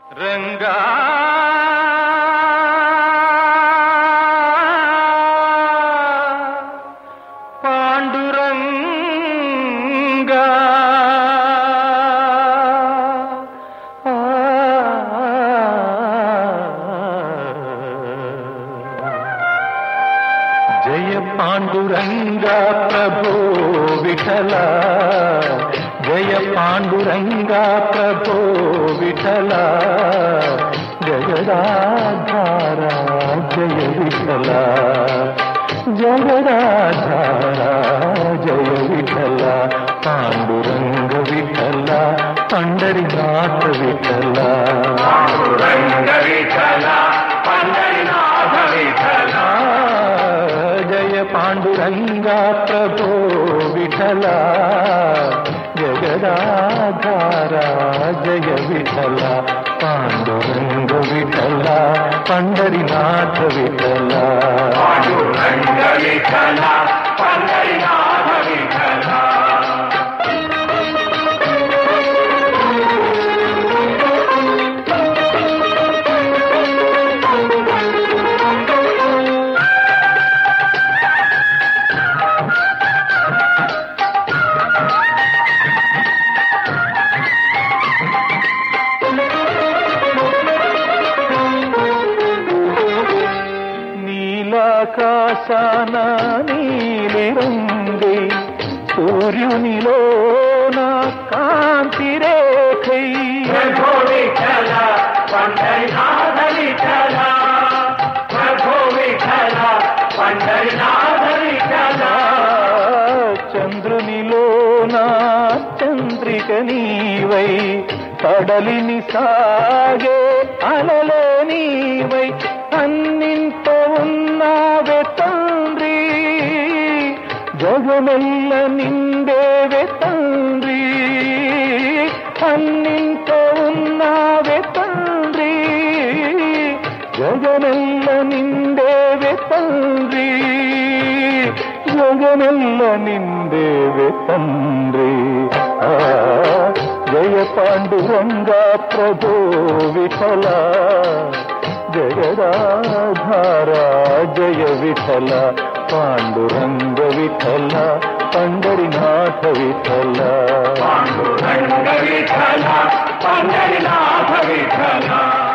రంగా పాండురంగా జయ పాండురంగా ప్రభో విఠల జయ పాండురంగా ప్రభో విఠల జగదాధారా జయ విఠల జగదాధారా జయ విఠల పాండురంగ విఠల పండరినాథ విఠల పాండురంగ విఠల పండరినాథ విఠల జయ పాండురంగా ప్రభో విఠల జగదాధారా జయ విఠల పాండురంగ విఠల పండరినాథ విఠల పాండురంగ విఠల పండరినాథ విఠల ఆకాశాన నీలిరంగే సూర్యునిలో నా కాంతి రేఖై ప్రభో విఠల పండరినాథ విఠల ప్రభో విఠల పండరినాథ విఠల చంద్రునిలో నా చంద్రిక నీవై కడలిని సాగే అలలే నీవై అన్నింటో ఉన్నావే తండ్రి జగమెల్ల నిండేవే తండ్రి అన్నింటో ఉన్నావే తండ్రి జగమెల్ల నిండేవే తండ్రి జగమెల్ల నిండేవే తండ్రి జయ పాండురంగా ప్రభో విఠల జగదాధారా జయ విఠల పాండురంగ విఠల పండరినాథ విఠల పాండురంగ విఠల పండరినాథ విఠల